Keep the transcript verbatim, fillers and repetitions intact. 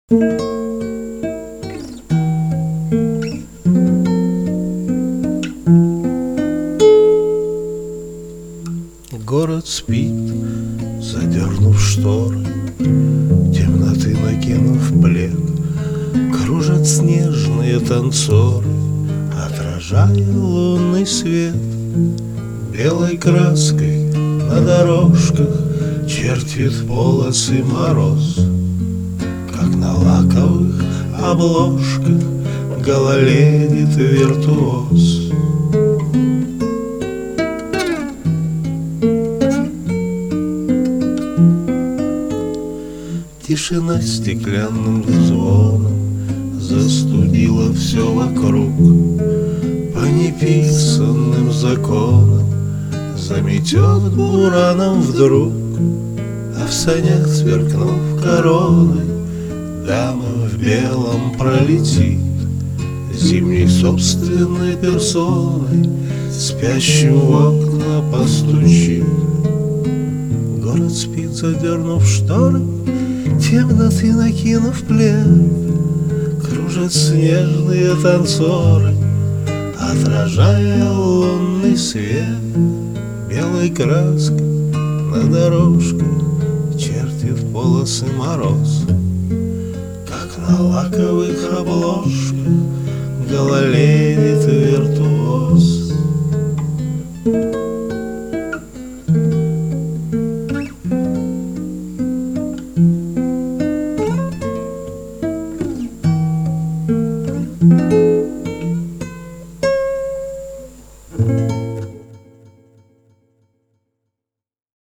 Город спит, задернув шторы, темноты накинув плед. Кружат снежные танцоры, отражая лунный свет. Белой краской на дорожках чертит полосы мороз, как на лаковых обложках гололедит виртуоз. Тишина стеклянным звоном застудила все вокруг. По неписанным законам заметет бураном вдруг, а в санях, сверкнув короной, дама в белом пролетит, зимней собственной персоной спящим в окна постучит. Город спит, задернув шторы, темноты накинув плед. Кружат снежные танцоры, отражая лунный свет. Белой краской на дорожках чертит полосы мороз, как на лаковых обложках гололедит виртуоз.